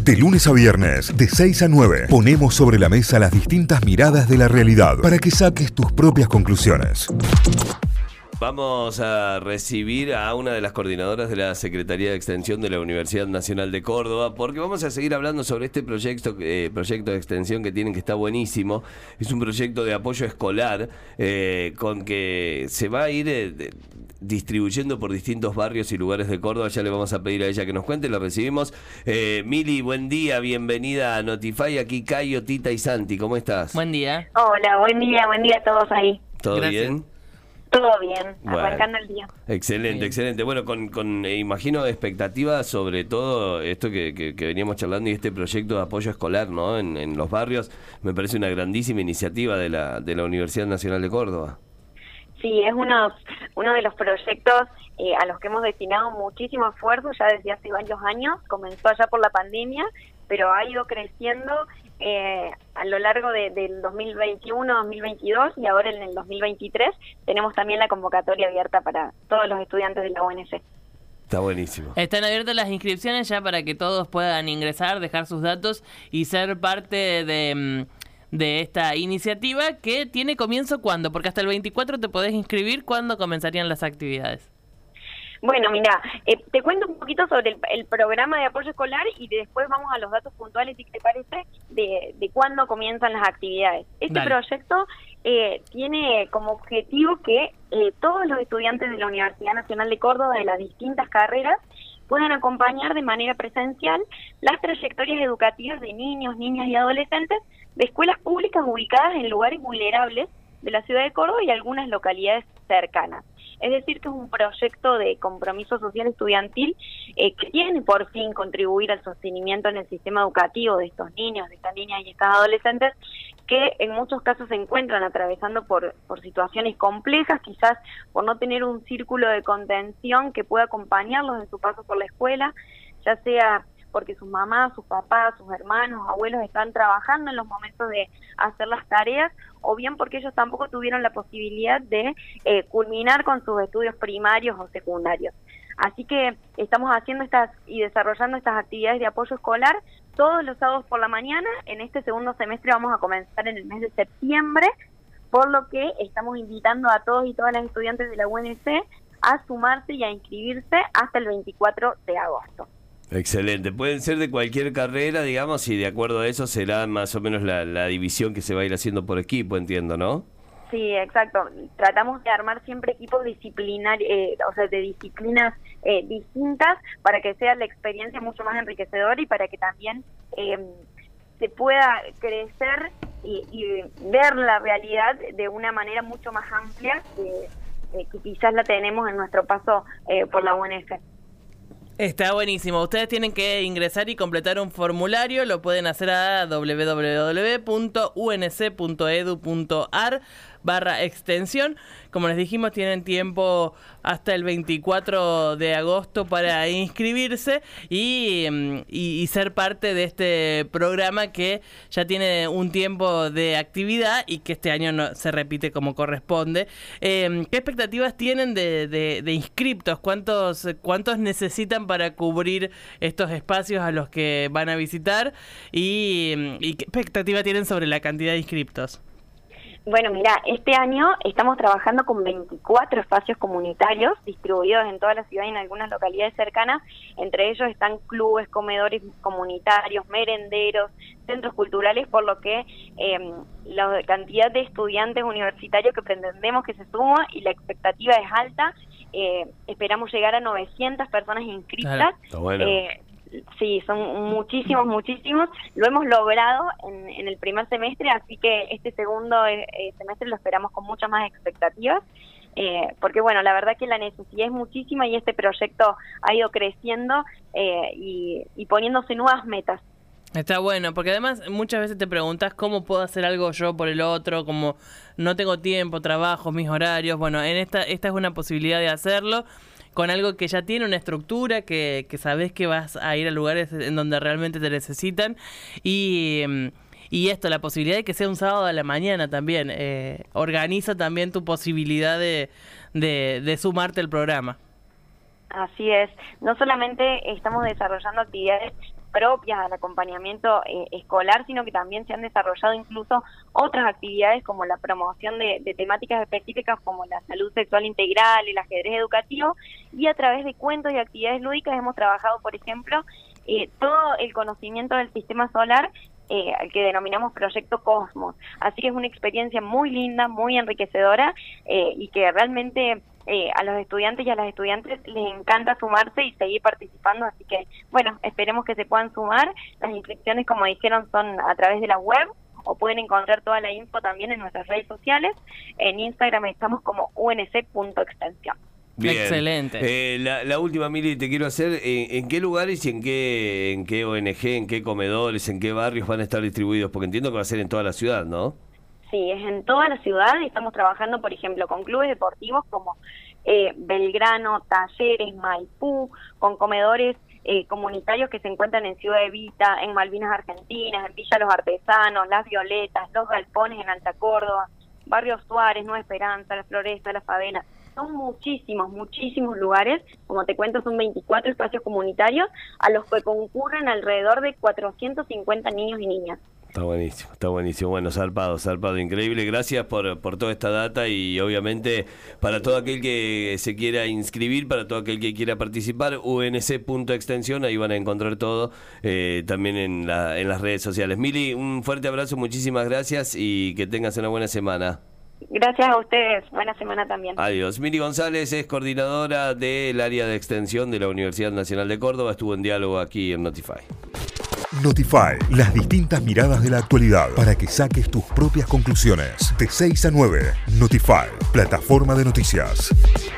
De lunes a viernes, de 6 a 9, ponemos sobre la mesa las distintas miradas de la realidad para que saques tus propias conclusiones. Vamos a recibir a una de las coordinadoras de la Secretaría de Extensión de la Universidad Nacional de Córdoba, porque vamos a seguir hablando sobre este proyecto de extensión que tienen, que está buenísimo. Es un proyecto de apoyo escolar con que se va a ir distribuyendo por distintos barrios y lugares de Córdoba. Ya le vamos a pedir a ella que nos cuente, la recibimos. Mili, buen día, bienvenida a Notify. Aquí Cayo, Tita y Santi, ¿cómo estás? Buen día. Hola, buen día a todos ahí. ¿Todo Gracias. bien? Todo bien, Bueno, arrancando el día. Excelente, excelente. Bueno, con imagino expectativas sobre todo esto que veníamos charlando y este proyecto de apoyo escolar, ¿no? En los barrios, me parece una grandísima iniciativa de la Universidad Nacional de Córdoba. Sí, es uno de los proyectos a los que hemos destinado muchísimo esfuerzo ya desde hace varios años. Comenzó allá por la pandemia, pero ha ido creciendo a lo largo del 2021, 2022 y ahora en el 2023 tenemos también la convocatoria abierta para todos los estudiantes de la UNC. Está buenísimo. Están abiertas las inscripciones ya para que todos puedan ingresar, dejar sus datos y ser parte de esta iniciativa que tiene comienzo ¿cuándo? Porque hasta el 24 te podés inscribir. ¿Cuándo comenzarían las actividades? Bueno, mira, te cuento un poquito sobre el programa de apoyo escolar y después vamos a los datos puntuales, si te parece, de cuándo comienzan las actividades. Este Dale. proyecto tiene como objetivo que todos los estudiantes de la Universidad Nacional de Córdoba de las distintas carreras puedan acompañar de manera presencial las trayectorias educativas de niños, niñas y adolescentes de escuelas públicas ubicadas en lugares vulnerables de la ciudad de Córdoba y algunas localidades cercanas. Es decir, que es un proyecto de compromiso social estudiantil que tiene por fin contribuir al sostenimiento en el sistema educativo de estos niños, de estas niñas y estas adolescentes que en muchos casos se encuentran atravesando por situaciones complejas, quizás por no tener un círculo de contención que pueda acompañarlos en su paso por la escuela, ya sea porque sus mamás, sus papás, sus hermanos, abuelos están trabajando en los momentos de hacer las tareas, o bien porque ellos tampoco tuvieron la posibilidad de culminar con sus estudios primarios o secundarios. Así que estamos haciendo y desarrollando estas actividades de apoyo escolar todos los sábados por la mañana. En este segundo semestre vamos a comenzar en el mes de septiembre, por lo que estamos invitando a todos y todas las estudiantes de la UNC a sumarse y a inscribirse hasta el 24 de agosto. Excelente. Pueden ser de cualquier carrera, digamos, y de acuerdo a eso será más o menos la división que se va a ir haciendo por equipo, entiendo, ¿no? Sí, exacto. Tratamos de armar siempre equipos disciplinarios, o sea, de disciplinas distintas para que sea la experiencia mucho más enriquecedora y para que también se pueda crecer y ver la realidad de una manera mucho más amplia que quizás la tenemos en nuestro paso por la UNF. Está buenísimo. Ustedes tienen que ingresar y completar un formulario. Lo pueden hacer a www.unc.edu.ar/extensión. Como les dijimos, tienen tiempo hasta el 24 de agosto para inscribirse y ser parte de este programa que ya tiene un tiempo de actividad y que este año se repite como corresponde. ¿Qué expectativas tienen de inscriptos? ¿Cuántos necesitan para cubrir estos espacios a los que van a visitar? ¿Y qué expectativa tienen sobre la cantidad de inscriptos? Bueno, mira, este año estamos trabajando con 24 espacios comunitarios distribuidos en toda la ciudad y en algunas localidades cercanas. Entre ellos están clubes, comedores comunitarios, merenderos, centros culturales, por lo que la cantidad de estudiantes universitarios que pretendemos que se suma y la expectativa es alta. Esperamos llegar a 900 personas inscritas. Claro. Está bueno. Sí, son muchísimos. Lo hemos logrado en el primer semestre, así que este segundo semestre lo esperamos con muchas más expectativas, porque bueno, la verdad que la necesidad es muchísima y este proyecto ha ido creciendo y poniéndose nuevas metas. Está bueno, porque además muchas veces te preguntas cómo puedo hacer algo yo por el otro, como no tengo tiempo, trabajo, mis horarios. Bueno, esta es una posibilidad de hacerlo con algo que ya tiene una estructura, que sabes que vas a ir a lugares en donde realmente te necesitan y esto, la posibilidad de que sea un sábado a la mañana también, organiza también tu posibilidad de sumarte al programa. Así es, no solamente estamos desarrollando actividades propias al acompañamiento escolar, sino que también se han desarrollado incluso otras actividades como la promoción de temáticas específicas como la salud sexual integral, el ajedrez educativo, y a través de cuentos y actividades lúdicas hemos trabajado, por ejemplo, todo el conocimiento del sistema solar, al que denominamos Proyecto Cosmos. Así que es una experiencia muy linda, muy enriquecedora, y que realmente a los estudiantes y a las estudiantes les encanta sumarse y seguir participando. Así que, bueno, esperemos que se puedan sumar. Las inscripciones, como dijeron, son a través de la web, o pueden encontrar toda la info también en nuestras redes sociales. En Instagram estamos como unc.extensión. Bien. Excelente. La última, Mili, te quiero hacer, ¿en qué lugares y en qué ONG, en qué comedores, en qué barrios van a estar distribuidos? Porque entiendo que va a ser en toda la ciudad, ¿no? Sí, es en toda la ciudad. Estamos trabajando, por ejemplo, con clubes deportivos como Belgrano, Talleres, Maipú, con comedores comunitarios que se encuentran en Ciudad Evita, en Malvinas Argentinas, en Villa Los Artesanos, Las Violetas, Los Galpones en Alta Córdoba, Barrio Suárez, Nueva Esperanza, La Floresta, La Favela. Son muchísimos lugares. Como te cuento, son 24 espacios comunitarios a los que concurren alrededor de 450 niños y niñas. Está buenísimo. Bueno, zarpado, increíble. Gracias por toda esta data y obviamente para todo aquel que se quiera inscribir, para todo aquel que quiera participar, unc.extensión, ahí van a encontrar todo, también en las redes sociales. Mili, un fuerte abrazo, muchísimas gracias y que tengas una buena semana. Gracias a ustedes, buena semana también. Adiós. Mili González es coordinadora del área de extensión de la Universidad Nacional de Córdoba, estuvo en diálogo aquí en Notify. Notify, las distintas miradas de la actualidad para que saques tus propias conclusiones. De 6 a 9, Notify, plataforma de noticias.